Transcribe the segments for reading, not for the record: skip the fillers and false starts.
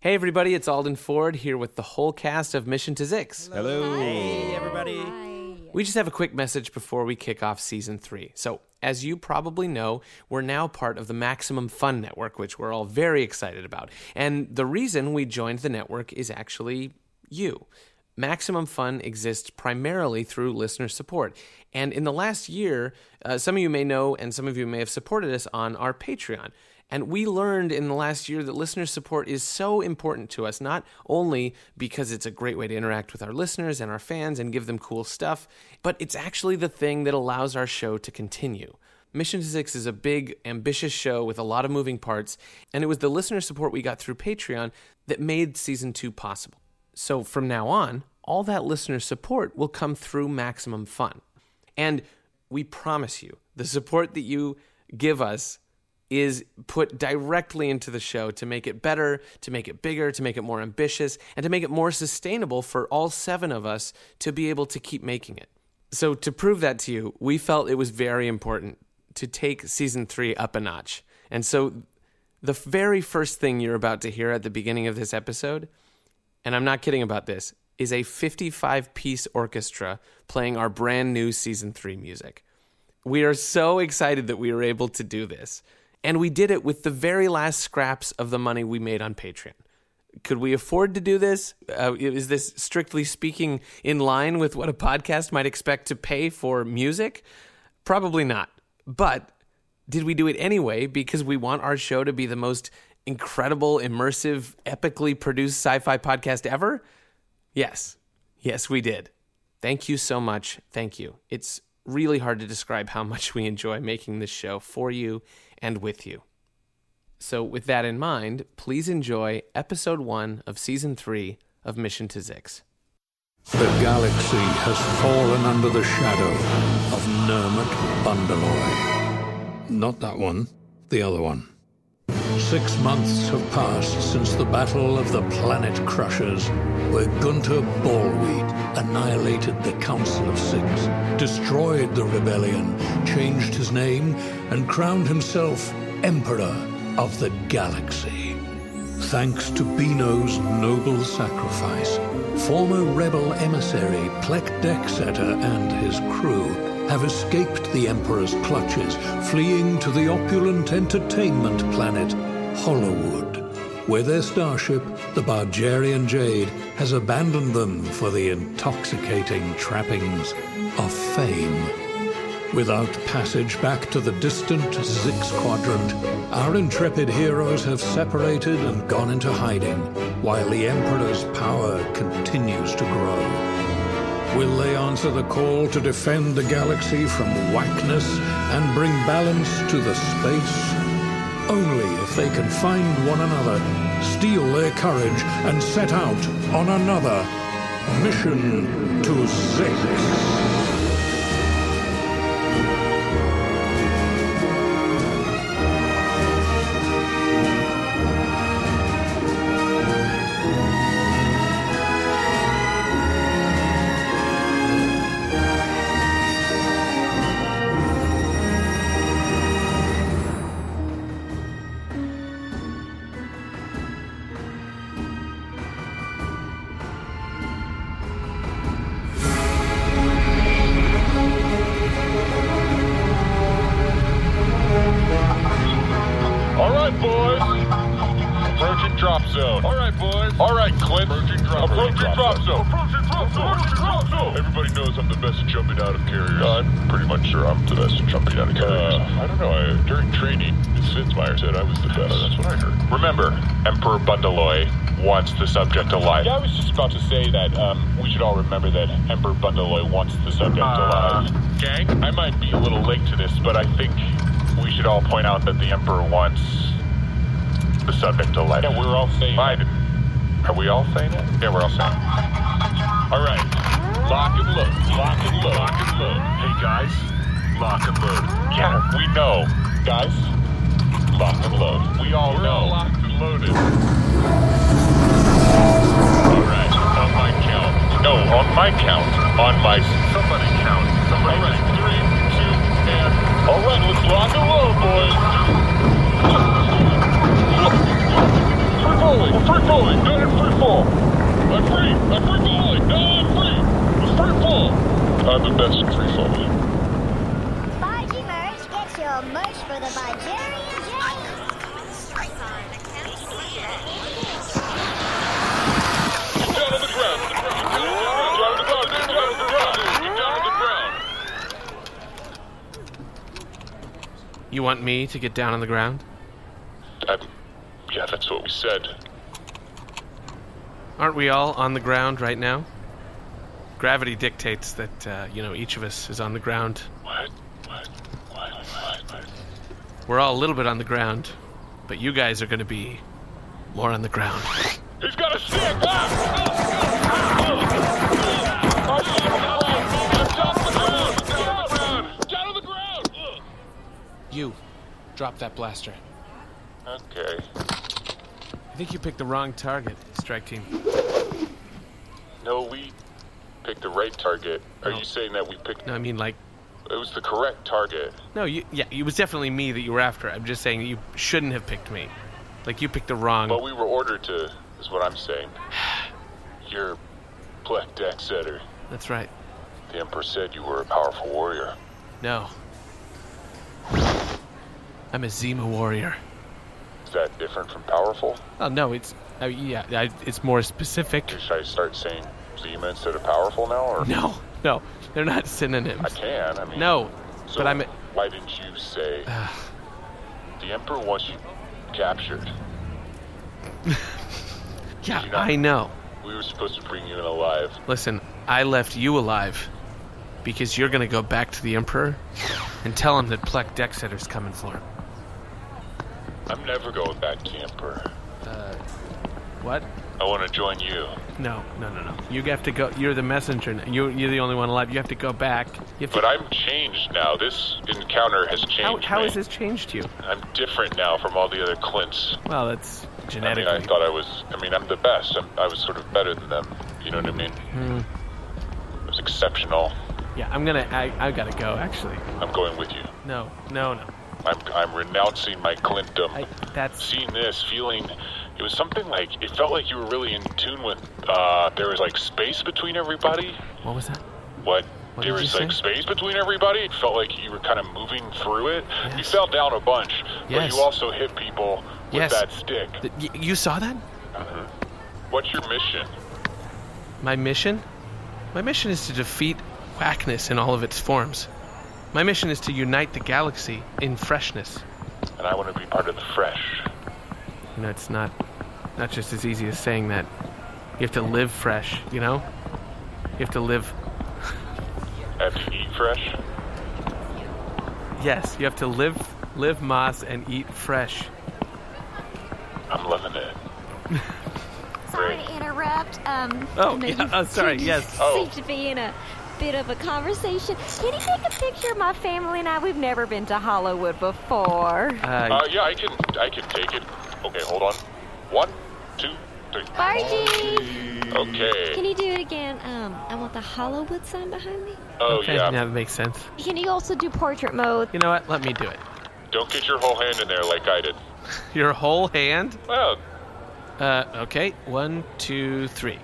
Hey everybody, it's Alden Ford here with the whole cast of Mission to Zix. Hello. Hey, everybody. Hi. We just have a quick message before we kick off Season 3. So, as you probably know, we're now part of the Maximum Fun Network, which we're all very excited about. And the reason we joined the network is actually you. Maximum Fun exists primarily through listener support. And in the last year, some of you may know and some of you may have supported us on our Patreon. And we learned in the last year that listener support is so important to us, not only because it's a great way to interact with our listeners and our fans and give them cool stuff, but it's actually the thing that allows our show to continue. Mission to Zix is a big, ambitious show with a lot of moving parts, and it was the listener support we got through Patreon that made Season 2 possible. So from now on, all that listener support will come through Maximum Fun. And we promise you, the support that you give us is put directly into the show to make it better, to make it bigger, to make it more ambitious, and to make it more sustainable for all 7 of us to be able to keep making it. So to prove that to you, we felt it was very important to take Season 3 up a notch. And so the very first thing you're about to hear at the beginning of this episode, and I'm not kidding about this, is a 55-piece orchestra playing our brand new Season 3 music. We are so excited that we were able to do this. And we did it with the very last scraps of the money we made on Patreon. Could we afford to do this? Is this, strictly speaking, in line with what a podcast might expect to pay for music? Probably not. But did we do it anyway because we want our show to be the most incredible, immersive, epically produced sci-fi podcast ever? Yes. Yes, we did. Thank you so much. Thank you. It's really hard to describe how much we enjoy making this show for you and with you. So with that in mind, please enjoy Episode 1 of Season 3 of Mission to Zix. The galaxy has fallen under the shadow of Nermut Bundaloy. Not that one, the other one. 6 months have passed since the Battle of the Planet Crushers, where Gunter Ballweed annihilated the Council of 6, destroyed the rebellion, changed his name, and crowned himself Emperor of the Galaxy. Thanks to Beano's noble sacrifice, former rebel emissary Plek Deksetter and his crew have escaped the Emperor's clutches, fleeing to the opulent entertainment planet Hollowwood, where their starship, the Bargerian Jade, has abandoned them for the intoxicating trappings of fame. Without passage back to the distant Zix Quadrant, our intrepid heroes have separated and gone into hiding, while the Emperor's power continues to grow. Will they answer the call to defend the galaxy from whackness and bring balance to the space? Only if they can find one another, steel their courage, and set out on another mission to Zix. Everybody knows I'm the best at jumping out of carriers. I'm pretty much sure I'm the best at jumping out of carriers. I don't know. During training, Sinsmeyer said I was the best. That's what I heard. Remember, Emperor Bundaloy wants the subject alive. Yeah, I was just about to say that we should all remember that Emperor Bundaloy wants the subject alive. Gang, I might be a little late to this, but I think we should all point out that the Emperor wants the subject alive. Yeah, we're all saying it. Are we all saying it? Yeah, we're all saying it. All right. Lock and load. Lock and load. Lock and load. Hey, guys. Lock and load. Yeah, we know. Guys, lock and load. We all know. All locked and loaded. All right. On my count. No, on my count. On my... Somebody count. Somebody. All right. 3, 2, and... All right, let's lock and load, boys. falling. I'm free falling. Not in free fall. I'm free. I'm free falling. No, I'm free. I'm free fall. I'm the best in free falling. Bargy Merch, get your merch for the Bargerian James. Down on the ground. Down on the ground. Down on the ground. Down on the ground. You want me to get down on the ground? Yeah, that's what we said. Aren't we all on the ground right now? Gravity dictates that, each of us is on the ground. What? We're all a little bit on the ground, but you guys are going to be more on the ground. He's got a stick! Down on the ground! You, drop that blaster. Okay. I think you picked the wrong target, Strike Team. No, we picked the right target. Are you saying that we picked... No, I mean, like... It was the correct target. No, it was definitely me that you were after. I'm just saying that you shouldn't have picked me. Like, you picked the wrong... But we were ordered to, is what I'm saying. You're Plek Dexeter. That's right. The Emperor said you were a powerful warrior. No. I'm a Zima warrior. Is that different from powerful? Oh, no, it's... it's more specific. Should I start saying Zima instead of powerful now, or...? No, they're not synonyms. I can, I mean... No, so but I'm... why didn't you say... The Emperor wants you captured. Yeah, I know. We were supposed to bring you in alive. Listen, I left you alive because you're gonna go back to the Emperor and tell him that Plek Dexeter's coming for him. I'm never going back to the Emperor. What? I want to join you. No. You have to go. You're the messenger. You're the only one alive. You have to go back. But I'm changed now. This encounter has changed How me. has this changed you? I'm different now from all the other Clints. Well, that's genetically. I thought I'm the best. I was sort of better than them. You know what I mean? It was exceptional. Yeah, I gotta go, actually. I'm going with you. No. I'm renouncing my Clintdom. That's... Seeing this, feeling... It was something like... It felt like you were really in tune with... there was, like, space between everybody. What was that? What What there did was you like say? space between everybody. It felt like you were kind of moving through it. Yes. You fell down a bunch, Yes. but you also hit people with Yes. that stick. You saw that? What's your mission? My mission? My mission is to defeat whackness in all of its forms. My mission is to unite the galaxy in freshness. And I want to be part of the fresh. You know, it's not just as easy as saying that. You have to live fresh, you know? You have to live... I have to eat fresh. Yes, you have to live moss and eat fresh. I'm loving it. Sorry to interrupt. Sorry, yes. Seem to be in a bit of a conversation. Can you take a picture of my family and I? We've never been to Hollywood before. Yeah, I can take it. Okay, hold on. 1, 2, 3. Bargy! Okay. Can you do it again? I want the Hollywood sign behind me. Oh, Okay, yeah. that makes sense. Can you also do portrait mode? You know what? Let me do it. Don't get your whole hand in there like I did. Your whole hand? Well, Okay. 1, 2, 3.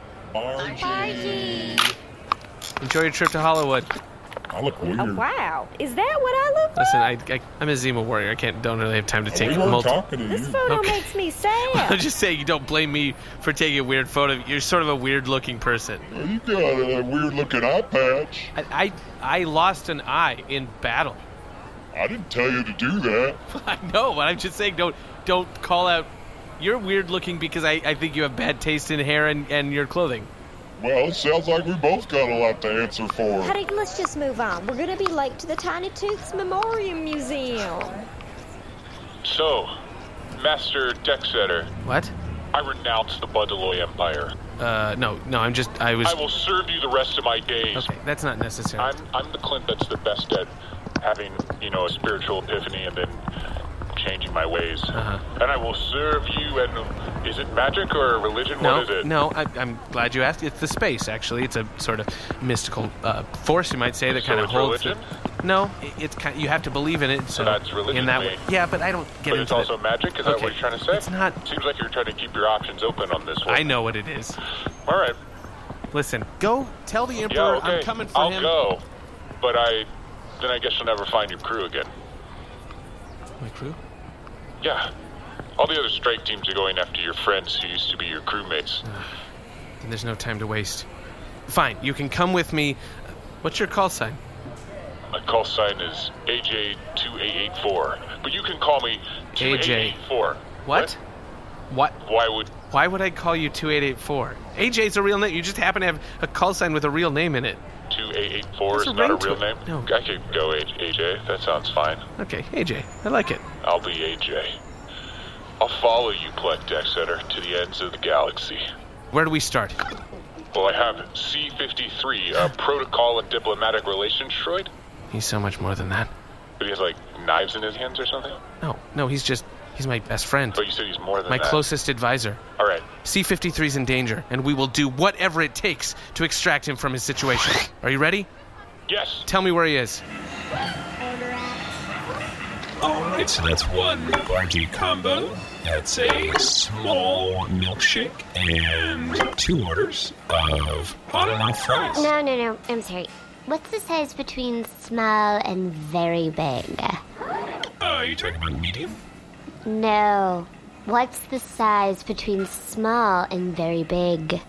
Bargy! Enjoy your trip to Hollywood. I look weird. Oh, wow. Is that what I look like? Listen, I'm a Zima warrior. I don't really have time to take We weren't multiple... talking to This you. photo Okay. makes me I'm sad. just saying, you don't blame me for taking a weird photo. You're sort of a weird-looking person. You got a weird-looking eye patch. I lost an eye in battle. I didn't tell you to do that. I know, but I'm just saying, don't call out... You're weird-looking because I think you have bad taste in hair and your clothing. Well, it sounds like we both got a lot to answer for. Honey, let's just move on. We're gonna be late to the Tiny Tooths Memorial Museum. so, Master Dexeter, What? I renounce the Bundaloy Empire. No, I was... I will serve you the rest of my days. Okay, that's not necessary. I'm the Clint that's the best at having, a spiritual epiphany and then changing my ways. And I will serve you, and is it magic or religion? What is it? No, I'm glad you asked. It's the space, actually. It's a sort of mystical force, you might say, that So kind of it's holds... religion? No, it's kind. You have to believe in it. So that's religion in that to me. way. Yeah, but I don't get But into it's also magic? Is that what you're trying to say? It's not. Seems like you're trying to keep your options open on this one. I know what it is. All right. Listen, go tell the Emperor okay. I'm coming for I'll him. go. But then I guess you'll never find your crew again. My crew? Yeah. All the other strike teams are going after your friends who used to be your crewmates. Then there's no time to waste. Fine, you can come with me. What's your call sign? My call sign is AJ2884. But you can call me 2884. What? What? Why would I call you 2884? AJ's a real name. You just happen to have a call sign with a real name in it. 2884 is not a real name? No. I could go AJ. That sounds fine. Okay, AJ. I like it. I'll be AJ. I'll follow you, Plek Dexeter, to the ends of the galaxy. Where do we start? Well, I have C-53, a protocol and diplomatic relations droid. He's so much more than that. But he has, like, knives in his hands or something? No, he's my best friend. But you said he's more than my that. closest advisor. All right. C-53's in danger, and we will do whatever it takes to extract him from his situation. Are you ready? Yes. Tell me where he is. All right, so that's one Bargy combo. That's a small milkshake and 2 orders of on and off fries. No. I'm sorry. What's the size between small and very big? Are you talking about medium? No. What's the size between small and very big?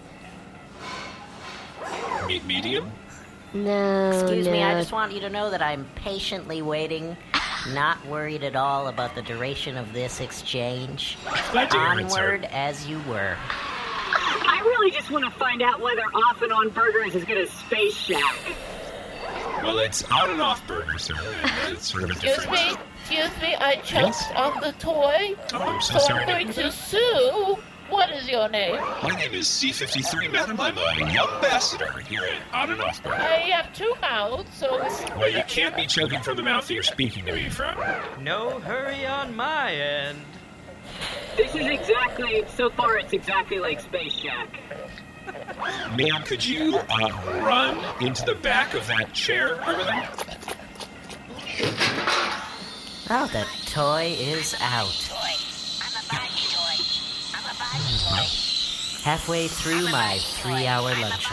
Medium? No. Excuse me, I just want you to know that I'm patiently waiting, not worried at all about the duration of this exchange. Onward as you were. I really just want to find out whether Off and On Burgers is good as Space Shack. Well, it's on and off burgers, sir. It's sort of a different. Excuse me, I choked on the toy. Oh, I'm so so sorry. I'm going to sue. What is your name? My name is C-53, Madam. I'm a young ambassador here at On and Off Burger. I have 2 mouths, so... Well, you can't be choking from the mouth that you're speaking to me from. No hurry on my end. This is so far it's exactly like Space Shack. Ma'am, could you run into the back of that chair over there? Oh, the toy is out. Halfway through my 3-hour lunch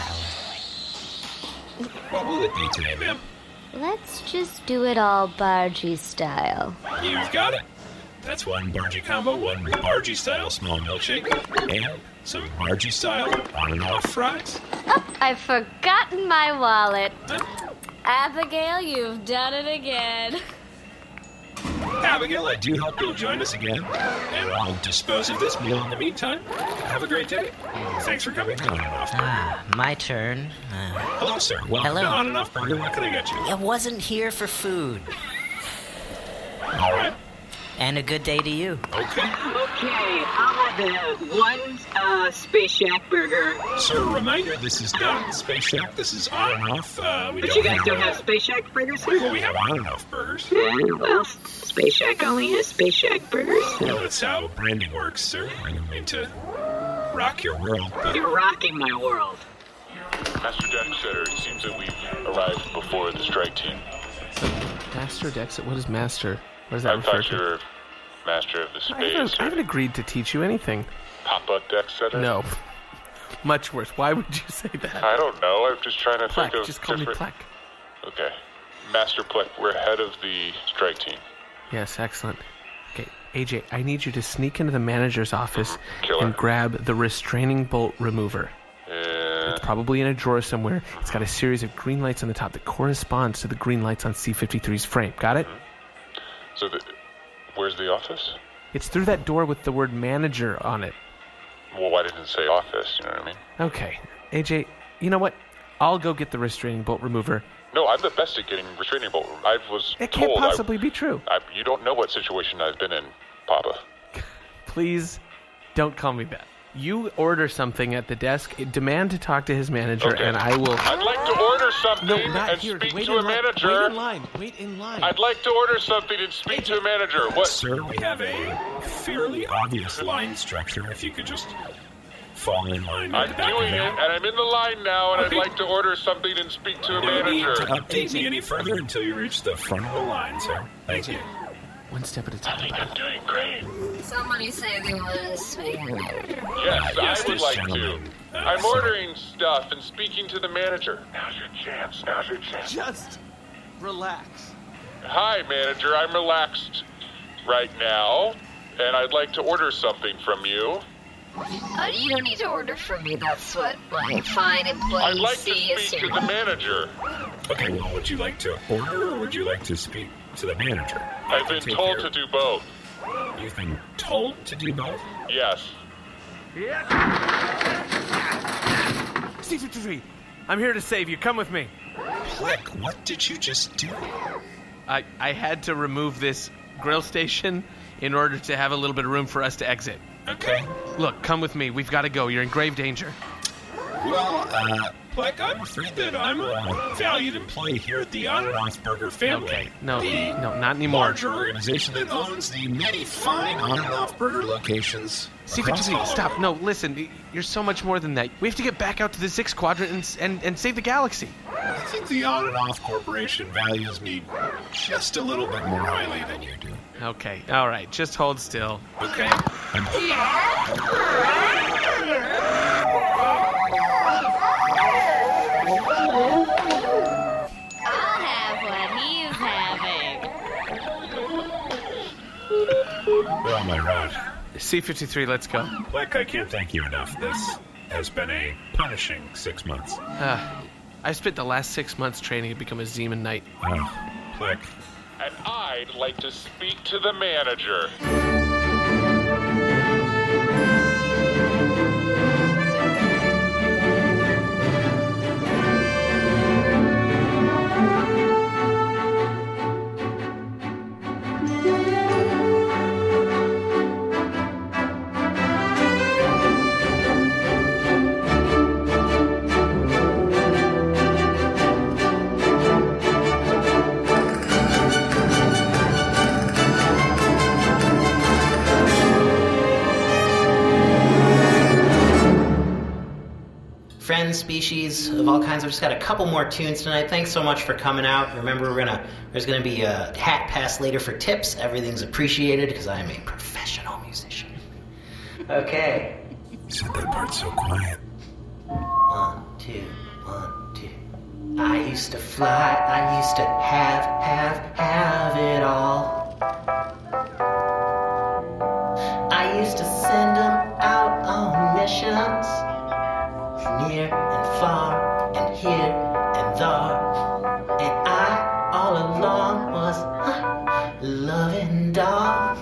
hour. What will it be today, ma'am? Let's just do it all Bargy style. You've got it. That's one Bargy combo, one Bargy style small milkshake, and some Bargy style on and off fries. Oh, I've forgotten my wallet. Abigail, you've done it again. Abigail, I do hope you'll join us again, and I'll dispose of this meal in the meantime. Have a great day. Thanks for coming on and off burger. My turn. Hello, sir. Welcome to On and Off Burger. What can I get you? I wasn't here for food. All right. And a good day to you. Okay, I'll have the one Space Shack burger. Sir, reminder, this is not Space Shack. This is On and Off. But you guys don't have Space Shack burgers here? Well, we have On and Off burgers. Yeah, well, Space Shack only has Space Shack burgers. Well, that's how branding works, sir. I don't mean to rock your world, but... You're rocking my world. Master Dexeter, it seems that we've arrived before the strike team. Master Dexeter? What is Master? What does that I refer thought to? you were Master of the Space. I haven't agreed to teach you anything. Papa Dexeter? No. Much worse. Why would you say that? I don't know. I'm just trying to Plek. think of Just call me different... Plek. Okay. Master Plek, we're head of the strike team. Yes, excellent. Okay, AJ, I need you to sneak into the manager's office Killer. and grab the restraining bolt remover. It's probably in a drawer somewhere. It's got a series of green lights on the top that corresponds to the green lights on C-53's frame. Got it? So, where's the office? It's through that door with the word manager on it. Well, why didn't it say office? You know what I mean? Okay. AJ, you know what? I'll go get the restraining bolt remover. No, I'm the best at getting restraining bolt. I was It told... can't possibly be true. You don't know what situation I've been in, Papa. Please don't call me that. You order something at the desk, demand to talk to his manager, Okay. and I will... I'd like to order something and here. speak Wait to a in line. manager. Wait in line. I'd like to order something and speak to a manager. What? Sir, we have a fairly obvious line structure. If you could just fall in line. I'm doing it, and I'm in the line now, and I'd like to order something and speak to the manager. No need to update me any further until you reach the front of the line, sir. Thank you. One step at a time. I think I'm doing great. Somebody say they want to speak. Yes, I would like to. I'm ordering stuff and speaking to the manager. Now's your chance. Now's your chance. Just relax. Hi, manager. I'm relaxed right now, and I'd like to order something from you. You don't need to order from me. That's what my fine employees I'd like to see speak to the manager. Okay, well, would you like to order or would you like to speak to the manager? I've been told to do both. You've been told to do both? Yes. C-53, I'm here to save you. Come with me. Plick, what did you just do? I had to remove this grill station in order to have a little bit of room for us to exit. Okay. Look, come with me. We've got to go. You're in grave danger. Well, Plick, I'm afraid that I'm a valued employee here at the On and Off Burger family. Okay, no, not anymore. Larger organization that owns the many fine On and Off Burger locations. C-53, stop. No, listen. You're so much more than that. We have to get back out to the 6th Quadrant and save the galaxy. I think the On and Off Corporation values me just a little bit more highly than you do. Okay, all right. Just hold still. Okay. I'll have what he's having. Well, my rod. C-53, let's go. Plick, I can't thank you enough. This has been a punishing 6 months. I spent the last 6 months training to become a Zeman Knight. Oh, Plick. And I'd like to speak to the manager. Friends, species of all kinds. I've just got a couple more tunes tonight. Thanks so much for coming out. Remember, there's gonna be a hat pass later for tips. Everything's appreciated because I am a professional musician. Okay. You said that part so quiet. 1, 2, 1, 2. I used to fly. I used to have it all. I used to send them out on missions. Near and far and here and there, and I all along was a loving dog.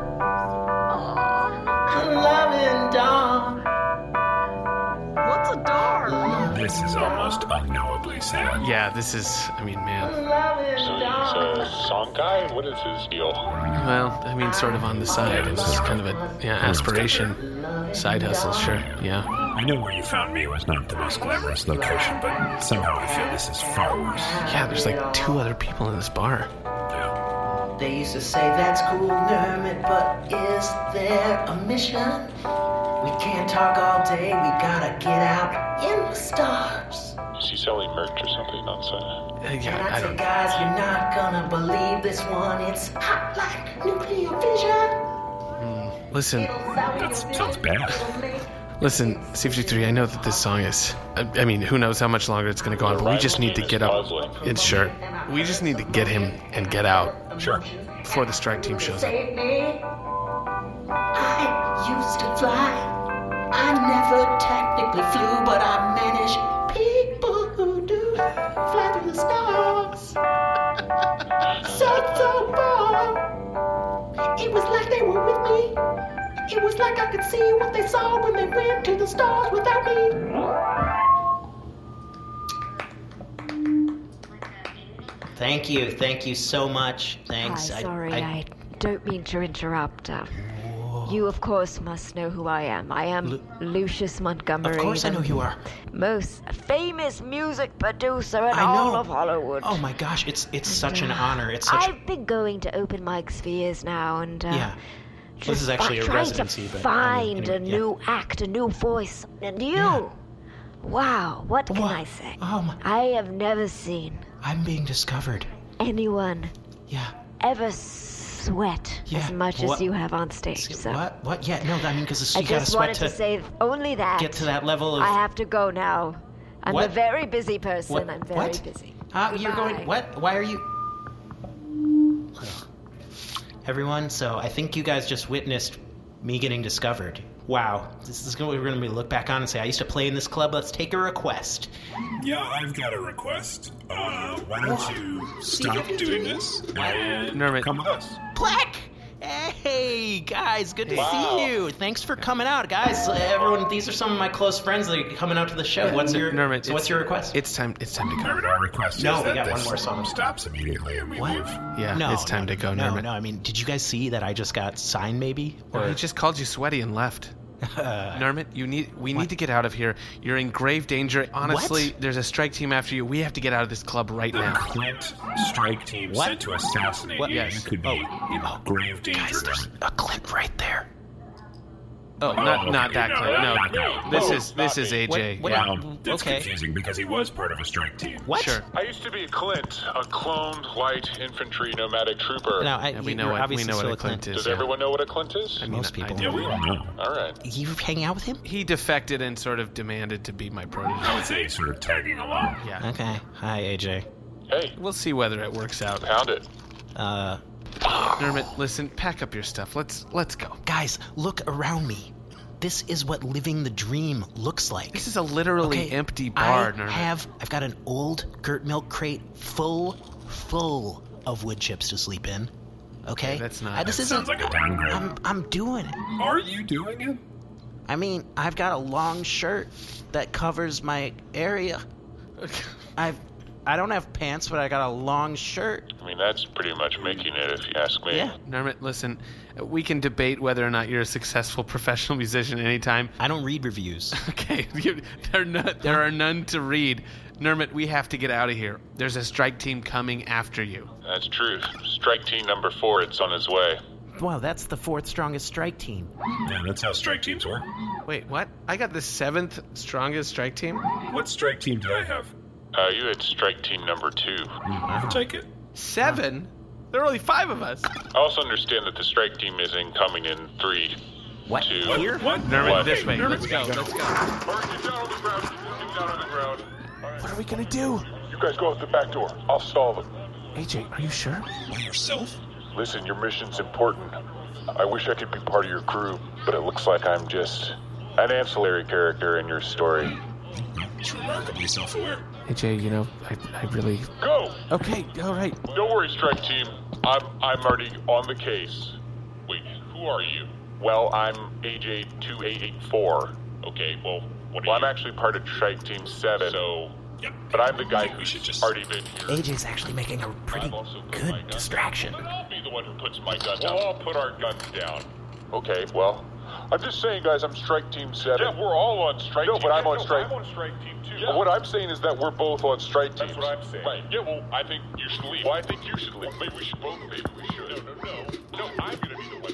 A loving dog. What's a dog? This is almost unknowably sad. Yeah, this is, man. So he's a song guy? What is his deal? Well, sort of on the side. It's kind of a aspiration. Side hustle, sure, yeah. I know where you found me was not the most glamorous location, but somehow I feel this is far worse. Yeah, there's like 2 other people in this bar. Yeah. They used to say that's cool, Nermit, but is there a mission? We can't talk all day, we gotta get out in the stars. Is he selling merch or something on Sunday? And I say, guys, you're not gonna believe this one. It's hot like nuclear fission. Listen. That sounds bad. Listen, C-53, I know that this song is... who knows how much longer it's going to go on, but we just need to get up... It's sure. We just need to get him and get out. Sure. Before the strike team shows up. I used to fly. I never technically flew, but I managed people who do fly through the stars. So far. It was like they were with me. It was like I could see what they saw when they went to the stars without me. Thank you so much. Thanks. Hi, sorry, I don't mean to interrupt. You, of course, must know who I am. I am Lucius Montgomery. Of course I know who you are. Most famous music producer in all of Hollywood. Oh my gosh, it's such an honor. It's I've been going to open mics for years now, and this is actually a residency, but find anyway, a new act, a new voice, and you. Wow, what can I say? I have never seen I'm being discovered. anyone Yeah. ever sweat as much as you have on stage. So What? Yeah, no, I mean, because I you gotta just sweat wanted to say only that. get to that level of... I have to go now. I'm a What? very busy person. What? I'm very What? busy. You're going... What? Why are you... Everyone, so I think you guys just witnessed me getting discovered. Wow. This is what we're going to look back on and say, I used to play in this club. Let's take a request. Yeah, I've got a request. Why don't you stop doing this and Nermit. come with us? Black! Hey, guys, good to see you. Thanks for coming out. Guys, everyone, these are some of my close friends that are coming out to the show. What's your what's your request? It's time to go. Nermit, our request No, is we that got this one more song. stops immediately and we What? leave. Yeah, No, it's time to go, Nermit. No, I mean, did you guys see that I just got signed, maybe? He just called you sweaty and left. Nermit, we need to get out of here. You're in grave danger. Honestly, there's a strike team after you. We have to get out of this club right now. The Clint strike team sent to assassinate you. Yes. You could be in grave danger. Guys, there's a Clint right there. Oh, not that Clint. No, this is AJ. That's confusing because he was part of a strike team. What? Sure. I used to be a Clint, a cloned light infantry nomadic trooper. We know what a Clint is. Does everyone know what a Clint is? I mean, Most people. Yeah, we all know. All right. You hang out with him? He defected and sort of demanded to be my protege. I would say sort of tagging along. Yeah. Okay. Hi, AJ. Hey. We'll see whether it works out. Pound it. Nermit, listen, pack up your stuff. Let's go. Guys, look around me. This is what living the dream looks like. This is a literally empty bar, Nermit. I've got an old Gert milk crate full of wood chips to sleep in. Okay? That's not... This sounds like a downgrade. I'm doing it. Are you doing it? I mean, I've got a long shirt that covers my area. I don't have pants, but I got a long shirt. I mean, that's pretty much making it, if you ask me. Yeah. Nermit, listen, we can debate whether or not you're a successful professional musician anytime. I don't read reviews. Okay, there are none to read. Nermit, we have to get out of here. There's a strike team coming after you. That's true. Strike team number 4, it's on its way. Wow, that's the 4th strongest strike team. Yeah, that's how strike teams work. Wait, what? I got the 7th strongest strike team? What strike team did I have? You had strike team number 2. I'll take it. 7? There are only 5 of us. I also understand that the strike team is incoming in 3, What? 2... Here? What? Nermit, this way. Let's go. Get down on the ground. Get down on the ground. What are we gonna do? You guys go out the back door. I'll stall them. AJ, are you sure? By yourself? Listen, your mission's important. I wish I could be part of your crew, but it looks like I'm just an ancillary character in your story. It's remarkably self-aware. AJ, you know, I really... Go! Okay, all right. Don't worry, strike team. I'm already on the case. Wait, who are you? Well, I'm AJ2884. Okay, well, I'm actually part of strike team 7, so... Yep. But I'm the guy who's already been here. AJ's actually making a pretty good distraction. But I'll be the one who puts my guns down. We'll all put our guns down. Okay, well, I'm just saying, guys, I'm strike team 7. Yeah, we're all on strike team. No, but I'm on strike team 2. Yeah. But what I'm saying is that we're both on strike teams. That's what I'm saying. Right. Yeah, well, I think you should leave. Well, I think you should leave. Well, maybe we should both. Maybe we should. No, I'm going to be the one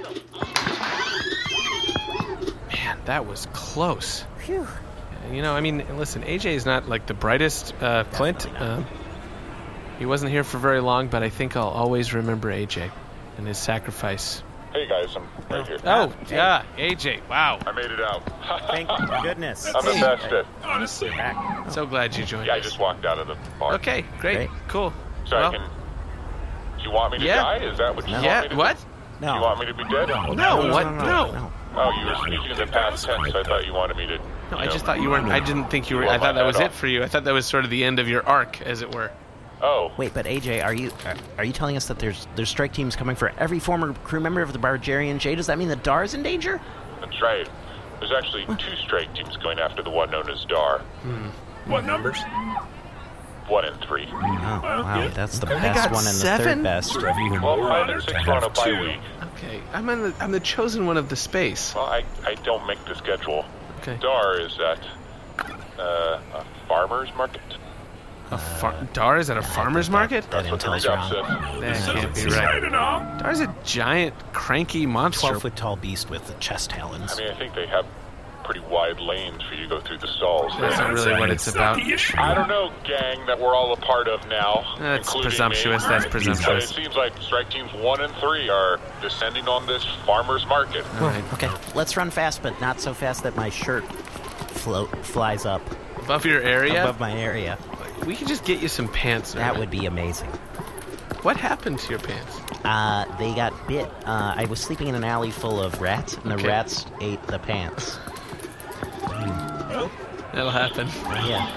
who's... No. Man, that was close. Phew. You know, I mean, listen, AJ is not like the brightest Clint. He wasn't here for very long, but I think I'll always remember AJ and his sacrifice. Hey guys, I'm right here. Oh, yeah, AJ, wow. I made it out. Thank goodness. I'm the best at... Honestly. So glad you joined Yeah, us. I just walked out of the bar. Okay, great. Cool. So I can... You want me to die? Is that what you want me to do? What? No. You want me to be dead? No. Oh, you were speaking in the past tense. I thought you wanted me to... No, I just thought you weren't... I didn't think you were... I thought that was it for you. I thought that was sort of the end of your arc, as it were. Oh. Wait, but AJ, are you telling us that there's strike teams coming for every former crew member of the Bargerian J? Does that mean the Dar is in danger? That's right. There's actually 2 strike teams going after the one known as Dar. What numbers? 1 and 3. Oh, wow, that's the They best got one and the 7? third best. Well, 5 and 6 are on a bye week. Okay, I'm the chosen one of the space. Well, I don't make the schedule. Okay. Dar is at a farmer's market. Dar is at a farmer's market? That intel's wrong. That can't be right. Dar's a giant, cranky monster. 12-foot-tall beast with chest talons. I mean, I think they have pretty wide lanes for you to go through the stalls. That's not really what it's about. I don't know, gang, that we're all a part of now. That's including presumptuous. me. That's presumptuous. But it seems like strike teams 1 and 3 are descending on this farmer's market. All right. Okay, let's run fast, but not so fast that my shirt flies up. Above your area? Above my area. We can just get you some pants. That would be amazing. What happened to your pants? They got bit. I was sleeping in an alley full of rats, and the rats ate the pants. Well, that'll happen. Yeah.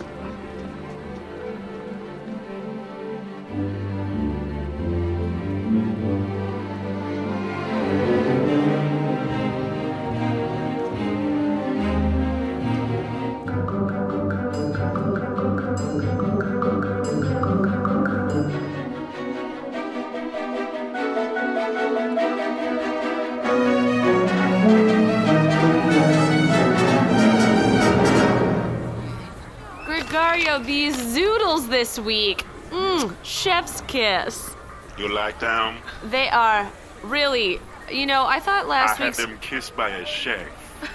These zoodles this week. Chef's kiss. You like them? They are really, I thought last week. I had them kissed by a chef.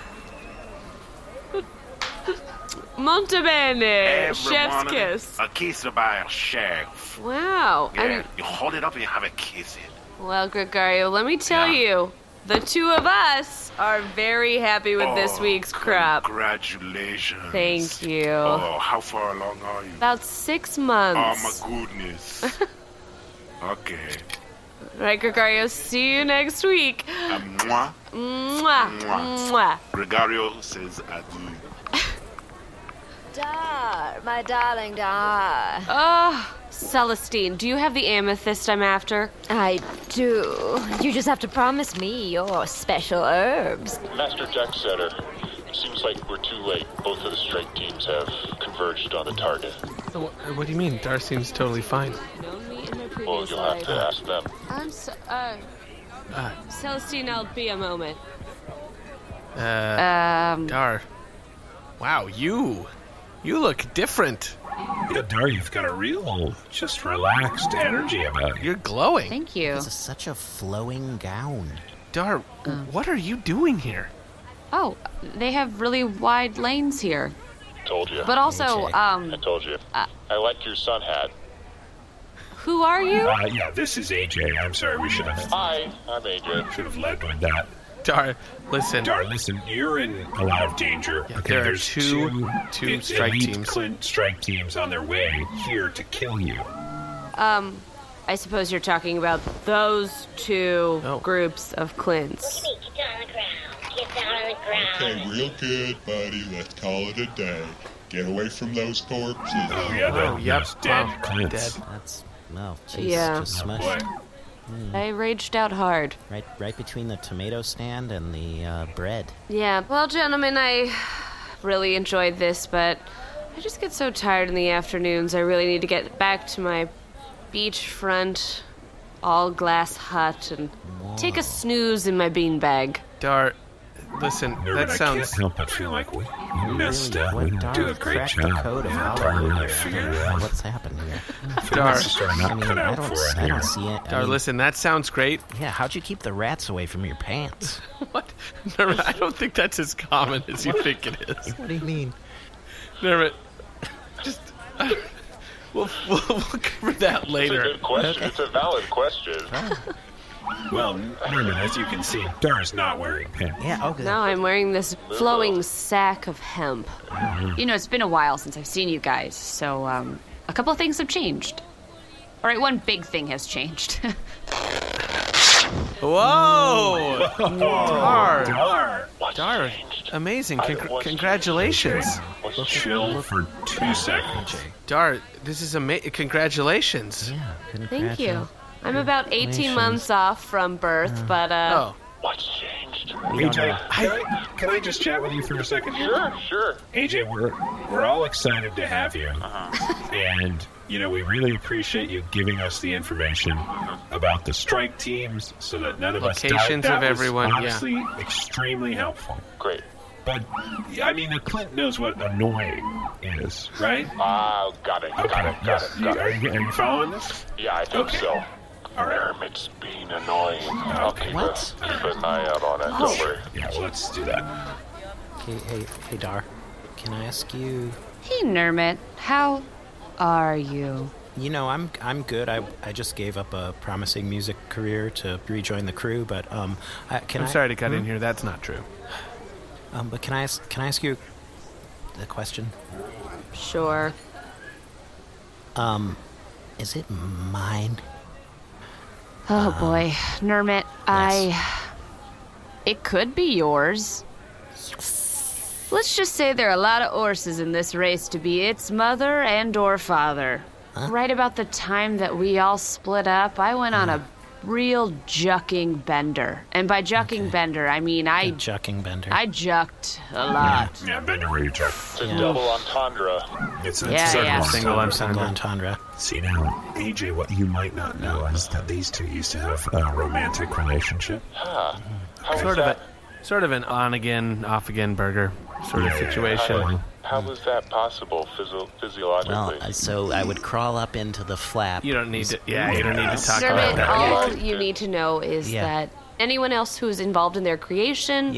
Molto bene. Chef's kiss. A kiss by a chef. Wow. Yeah, you hold it up and you have a kiss it. Well, Gregario, let me tell you, the two of us are very happy with this week's crop. Congratulations. Thank you. Oh, how far along are you? About 6 months. Oh, my goodness. Okay. Right, Gregario, see you next week. Mwah. Mwah. Mwah. Gregario says adieu. Dar, my darling Dar. Oh, Celestine, do you have the amethyst I'm after? I do. You just have to promise me your special herbs. Master Jack Setter, it seems like we're too late. Both of the strike teams have converged on the target. What do you mean? Dar seems totally fine. Well, you'll have to ask them. I'm so... Celestine, I'll be a moment. Dar. Wow, you look different. Yeah, Dar, you've got a real, just relaxed energy about you. You're glowing. Thank you. This is such a flowing gown. Dar, what are you doing here? Oh, they have really wide lanes here. Told you. But also, I told you. I like your sun hat. Who are you? Yeah, this is AJ. I'm sorry, we should have... Hi, I'm AJ. Should have led with that. Dar, listen. Dar, listen, you're in a lot of danger. Yeah, okay, there's two strike teams. Clint strike teams on their way here to kill you. I suppose you're talking about those two groups of Clints. Get down on the ground. Get down on the ground. Okay, real good, buddy. Let's call it a day. Get away from those corpses. Oh, yeah, yep, dead. Dead. That's, jeez, Yeah. just smushed. I raged out hard. Right between the tomato stand and the bread. Yeah, well, gentlemen, I really enjoyed this, but I just get so tired in the afternoons. I really need to get back to my beachfront, all-glass hut and take a snooze in my beanbag. Dar, listen, that sounds... I can't help but feel like we messed up. We do a great Cracked job. the code of I figured out what's happened here. Dar, I don't see it. Dar, listen, that sounds great. Yeah, how'd you keep the rats away from your pants? What? Nermit, I don't think that's as common as you think it is. What do you mean? Nermit, just... We'll cover that later. It's a good question. It's a valid question. Well, Nermit, as you can see, Dar's not wearing pants. Yeah, okay. Now I'm wearing this flowing sack of hemp. It's been a while since I've seen you guys, so a couple of things have changed. All right, one big thing has changed. Whoa! Dar! Dar, amazing. Congratulations. Chill for 2 seconds. Dar, this is amazing. Congratulations. Yeah, Thank you. I'm about 18 months off from birth, but What's changed? AJ, can I just chat with you for a second? Sure. AJ, we're all excited to have you. And, we really appreciate you giving us the information about the strike teams so that none of us died. Locations of everyone, honestly extremely helpful. Great. But, the Clint knows what annoying is, right? Got it. Are you following this? Yeah, I think so. Nermit's being annoying. I'll keep an eye out on it. Don't worry. Yeah, well, let's do that. Hey, Dar. Can I ask you? Hey, Nermit. How are you? You know, I'm good. I just gave up a promising music career to rejoin the crew, but I'm sorry to cut in here. That's not true. But can I ask you the question? Sure. Is it mine? Oh boy, Nermit, it could be yours. Let's just say there are a lot of horses in this race to be its mother and or father. Huh? Right about the time that we all split up, I went on a real jucking bender. And by jucking bender, I mean jucking bender. I jucked a lot. Yeah, bender where you juck. It's a double entendre. It's a single entendre. See now, AJ, what you might not know is that these two used to have a romantic relationship. Sort of an on-again, off-again burger sort of situation. How was that possible physiologically? Well, so I would crawl up into the flap. You don't need to. Yeah, you don't need to talk about that. All you need to know is that anyone else who's involved in their creation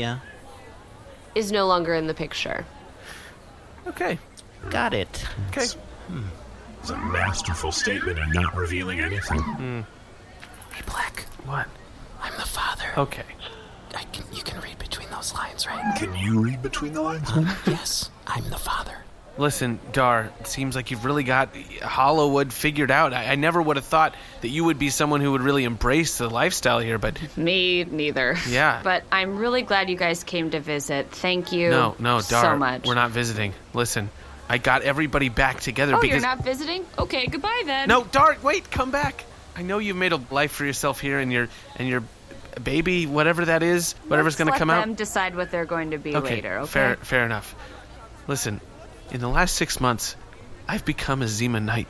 is no longer in the picture. Okay. Got it. Okay. It's a masterful statement and not revealing anything. Hey, Black. What? I'm the father. Okay. You can read between those lines, right? Can you read between the lines? Yes, I'm the father. Listen, Dar, it seems like you've really got Hollywood figured out. I never would have thought that you would be someone who would really embrace the lifestyle here, but... Me neither. Yeah. But I'm really glad you guys came to visit. Thank you No, Dar, so much. We're not visiting. Listen, I got everybody back together because... you're not visiting? Okay, goodbye then. No, Dar, wait, come back. I know you've made a life for yourself here and your baby, whatever that is, whatever's going to come out. Let them decide what they're going to be later, okay? Fair enough. Listen, in the last 6 months, I've become a Zima Knight.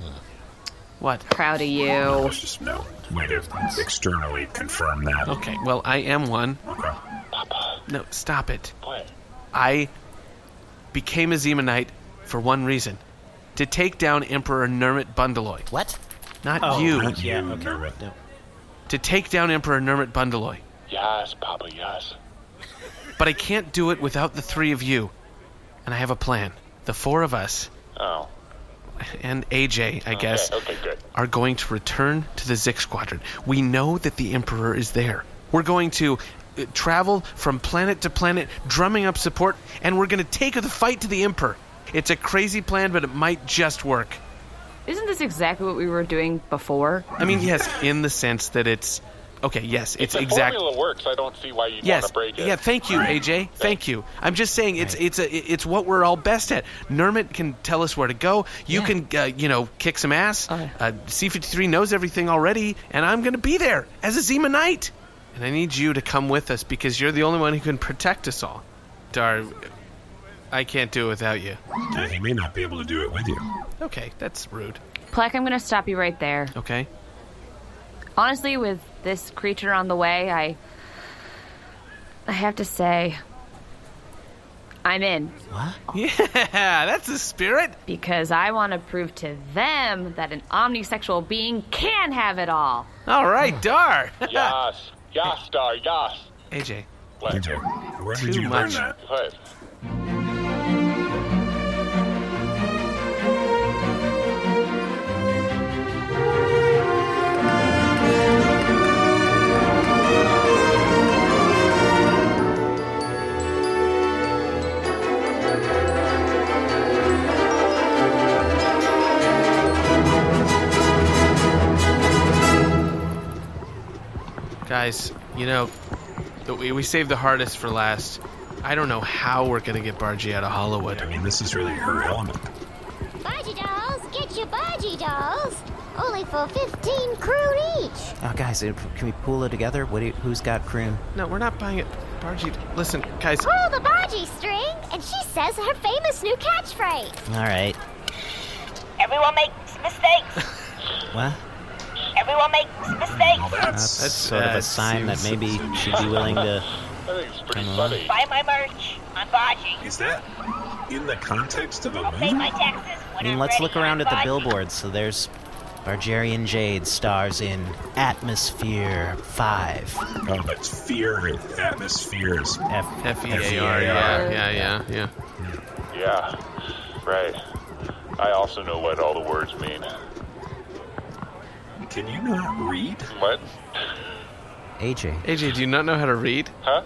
What? Proud of you. Let's just know. Might have externally confirmed that. Okay, well, I am one. Okay. No, stop it. What? I became a Zima Knight for one reason. To take down Emperor Nermit Bundeloy. What? Not you. Not you. Okay. Nermit. To take down Emperor Nermit Bundeloy. Yes, Papa, yes. But I can't do it without the three of you. And I have a plan. The four of us, and AJ, I guess, are going to return to the Zik Squadron. We know that the Emperor is there. We're going to travel from planet to planet, drumming up support, and we're going to take the fight to the Emperor. It's a crazy plan, but it might just work. Isn't this exactly what we were doing before? I mean, yes, in the sense that it's... Okay, yes, it's exactly... If the formula works, I don't see why you'd want to break it. Yeah, thank you, AJ. Thank you. I'm just saying it's what we're all best at. Nermit can tell us where to go. You can, kick some ass. C-53 knows everything already, and I'm going to be there as a Zima Knight. And I need you to come with us because you're the only one who can protect us all. Dar, I can't do it without you. Yeah, he may not be able to do it with you. Okay, that's rude. Plaque, I'm going to stop you right there. Okay. Honestly, with this creature on the way, I have to say, I'm in. What? Yeah, that's the spirit. Because I want to prove to them that an omnisexual being can have it all. All right, Dar. Yes, Dar, yes. AJ. What? AJ, where did you learn that? What? Guys, we saved the hardest for last. I don't know how we're going to get Bargy out of Hollywood. I mean, this is really her element. Bargy dolls, get your Bargy dolls. Only for 15 croon each. Oh, guys, can we pool it together? Who's got croon? No, we're not buying it. Bargy, listen, guys. Pull the Bargy string, and she says her famous new catchphrase. All right. Everyone makes mistakes. What? Everyone makes mistakes. That's sort of a sign that maybe she'd be willing to... I think it's pretty funny. Buy my merch. I'm Bargy. Is that in the context of a I'll pay movie? my taxes I when mean, I'm let's ready. look around I'm at the Bargy. billboards. So there's Bargerian Jade stars in Atmosphere 5. Oh, that's Fear and Atmospheres. F-E-A-R, yeah. Yeah, right. I also know what all the words mean. Can you not read? What? AJ, do you not know how to read? Huh?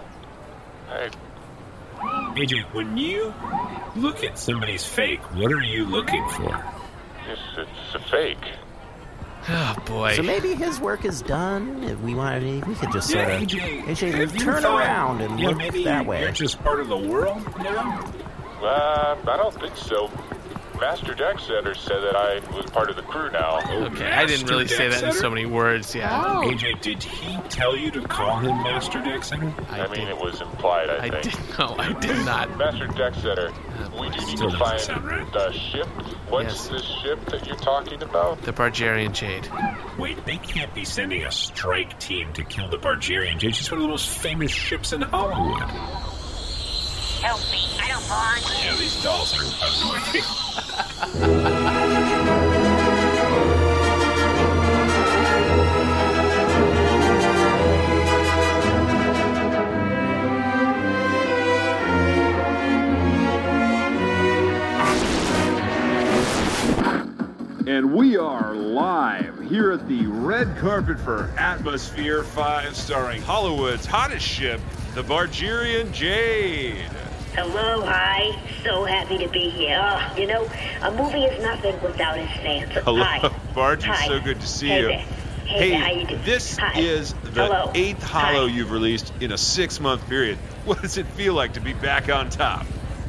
AJ, when you look at somebody's fake, what are you looking for? It's a fake. Oh, boy. So maybe his work is done. If we could just sort of... AJ, have you turn thought- around and yeah, look maybe that way. You're just part of the world now? I don't think so. Master Decksetter said that I was part of the crew now. Okay, I didn't really say that in so many words, yeah. AJ, did he tell you to call him Master Decksetter? I mean, it was implied, I think. I did not. Master Decksetter, we do need Still to doesn't find sound right. the ship. What's the ship that you're talking about? The Bargerian Jade. Wait, they can't be sending a strike team to kill the Bargerian Jade. She's one of the most famous ships in Hollywood. Help me, I don't belong here. Yeah, these dolls are annoying. And we are live here at the red carpet for Atmosphere 5, starring Hollywood's hottest ship, the Bargerian Jade. Hello, hi. So happy to be here. You know, a movie is nothing without its fans. Hello, Hi. Bargy, Hi. so good to see Hey you. there. Hey there, how you doing? This Hi. is the Hello. 8th Hollow Hi. you've released in a 6-month period. What does it feel like to be back on top?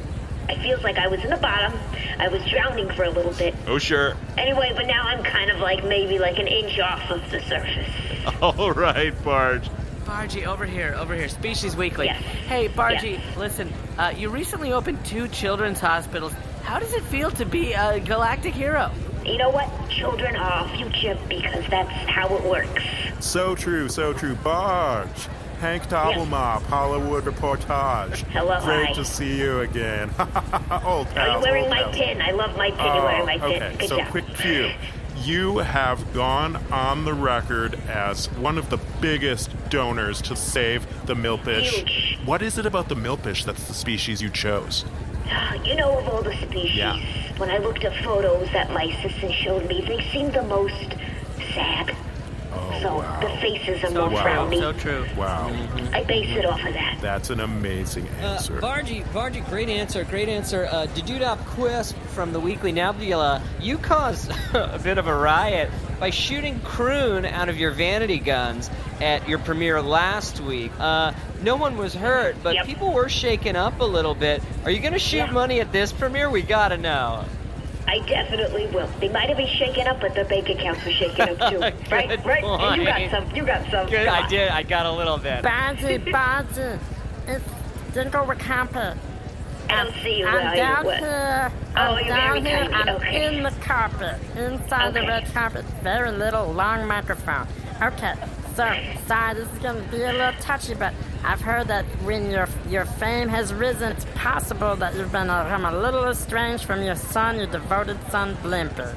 It feels like I was in the bottom. I was drowning for a little bit. Oh, sure. Anyway, but now I'm kind of like maybe like an inch off of the surface. All right, Barge. Bargy, over here. Species Weekly. Yes. Hey, Bargy, listen. You recently opened 2 children's hospitals. How does it feel to be a galactic hero? You know what? Children are our future because that's how it works. So true. Barge. Hank Doublemop, Hollywood Reportage. Hello, Great hi. to see you again. Old pals. Are you wearing old my pals. pin? I love my pin. You're wearing my pin. Okay, Good so job. quick cue. You have gone on the record as one of the biggest donors to save the millfish. Huge. What is it about the millfish that's the species you chose? You know, of all the species, Yeah. when I looked at photos that my assistant showed me, they seemed the most sad. So the faces are more frowny. So true. Wow. I base it off of that. That's an amazing answer. Bargy, great answer. Dududop Quisp from the Weekly Nebula, you caused a bit of a riot by shooting croon out of your vanity guns at your premiere last week. No one was hurt, but people were shaken up a little bit. Are you going to shoot money at this premiere? We got to know. I definitely will. They might have been shaken up, but their bank accounts were shaken up too. right? point. You got some. Good, Come I on. did. I got a little bit. Bargy, it's Dingle Carpet. I don't see you. I'm down here. Oh, I'm you're down very here. tiny. I'm Okay. in the carpet, inside the red carpet. Very little, long microphone. Okay, so sorry, this is gonna be a little touchy, but I've heard that when your fame has risen, it's possible that you've become a little estranged from your son, your devoted son, Blimpy.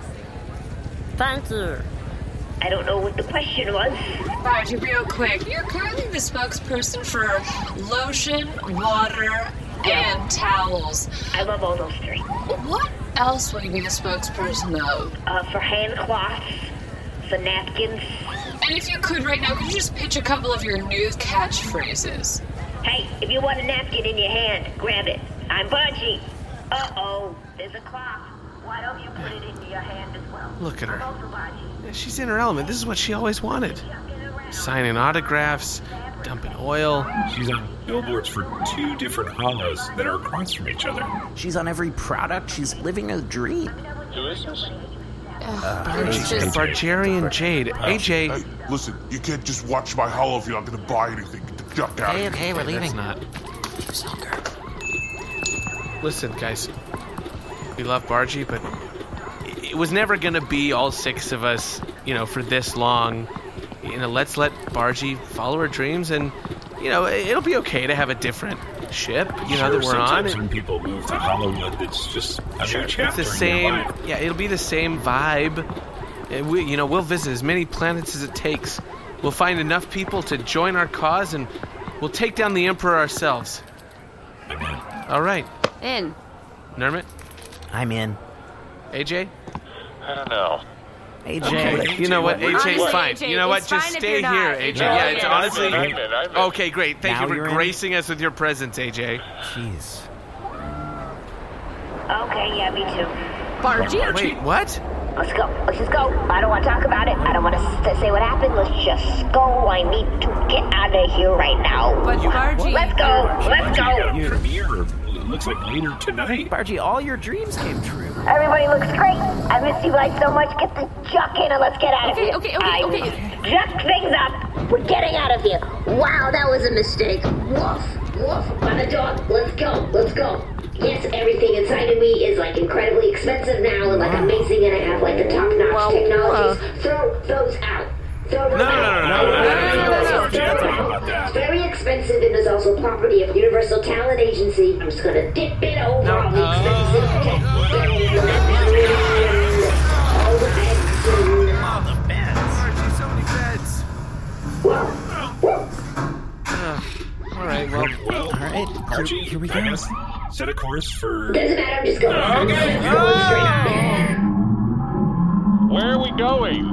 Thank you. I don't know what the question was. Bargy, real quick. You're currently the spokesperson for lotion, water, and towels. I love all those 3. What else will you be the spokesperson of? For hand cloths, for napkins. And if you could right now, could you just pitch a couple of your new catchphrases? Hey, if you want a napkin in your hand, grab it. I'm Bargy. Uh-oh, there's a cloth. Why don't you put it into your hand as well? Look at her. She's in her element. This is what she always wanted. Signing autographs, dumping oil. She's on billboards for 2 different hollows that are across from each other. She's on every product. She's living a dream. Who is this? Bargerian Jade. AJ. Hey, listen, you can't just watch my hollow if you're not going to buy anything. Get the duck out of here. Okay, we're leaving. That's not. Listen, guys. We love Bargy, but it was never going to be all 6 of us, for this long. Let's let Bargy follow her dreams, and, it'll be okay to have a different ship, that we're on. Sometimes when people move to Hollywood, it's just It's the same. Yeah, it'll be the same vibe. And we'll visit as many planets as it takes. We'll find enough people to join our cause, and we'll take down the Emperor ourselves. I'm in. All right. In. Nermit? I'm in. AJ? I don't know. AJ. Okay. You know what? AJ's fine. AJ, you know what? it's Just fine if stay you're not. here, AJ. Yeah, It's honestly... I'm in. Okay, great. Thank Now you for you're in? gracing us with your presence, AJ. Jeez. Okay, yeah, me too. Bargy. Wait, what? Let's go. Let's just go. I don't want to talk about it. I don't want to say what happened. Let's just go. I need to get out of here right now. But Bargy... Let's go. Let's go. Premiere, it looks like later tonight. Bargy, all your dreams came true. Everybody looks great. I missed you guys so much. Get the juck in and let's get out of here. Okay. Juck things up. We're getting out of here. Wow, that was a mistake. Woof. Woof. On the dog. Let's go. Let's go. Yes, everything inside of me is like incredibly expensive now and like amazing, and I have like the top-notch technologies. Throw those out. Throw them out. It's very expensive, and is also property of Universal Talent Agency. I'm just gonna dip it over all the expensive tech. All the beds and All the beds. So many beds. All right, well... Well, All right, Archie, here we go. Set a course for... doesn't matter, I'm just going. Where are we going?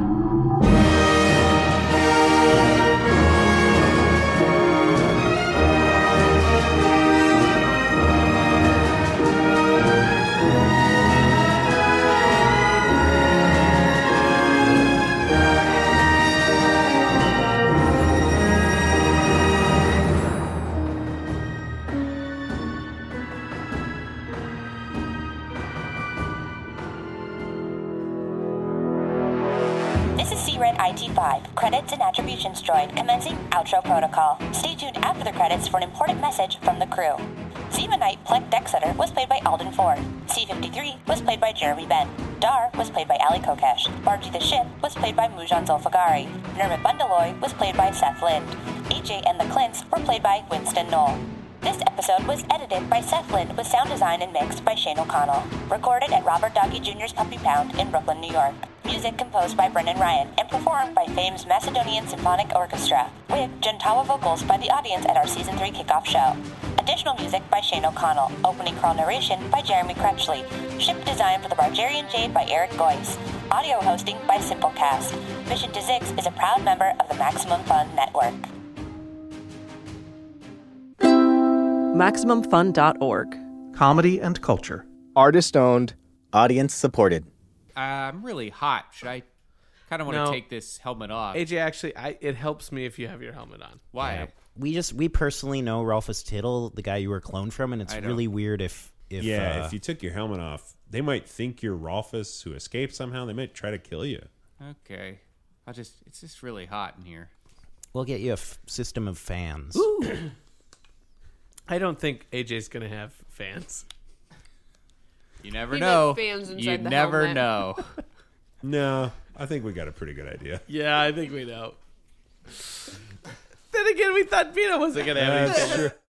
Red IT5, credits and attributions droid commencing outro protocol. Stay tuned after the credits for an important message from the crew. Zima Knight Plek Dexeter was played by Alden Ford. C-53 was played by Jeremy Bent. Dar was played by Ali Kokesh. Bargy the Ship was played by Mujan Zulfagari. Nermit Bundaloy was played by Seth Lind. AJ and the Clints were played by Winston Knoll. This episode was edited by Seth Lind with sound design and mixed by Shane O'Connell. Recorded at Robert Doggy Jr.'s Puppy Pound in Brooklyn, New York. Music composed by Brendan Ryan and performed by Fame's Macedonian Symphonic Orchestra, with Gentawa vocals by the audience at our Season 3 kickoff show. Additional music by Shane O'Connell, opening crawl narration by Jeremy Crutchley, ship design for the Bargerian Jade by Eric Goyce, audio hosting by Simplecast. Mission to Zix is a proud member of the Maximum Fun Network. MaximumFun.org. Comedy and culture. Artist owned. Audience supported. I'm really hot. Should I kind of want to take this helmet off? AJ, actually, it helps me if you have your helmet on. Why? Yeah. We personally know Rolfus Tittle, the guy you were cloned from, and it's really weird if if you took your helmet off, they might think you're Rolfus who escaped somehow. They might try to kill you. Okay. It's just really hot in here. We'll get you a system of fans. Ooh. I don't think AJ's going to have fans. You never know. You never know. No, I think we got a pretty good idea. Yeah, I think we know. Then again, we thought Pino wasn't going to have any fans.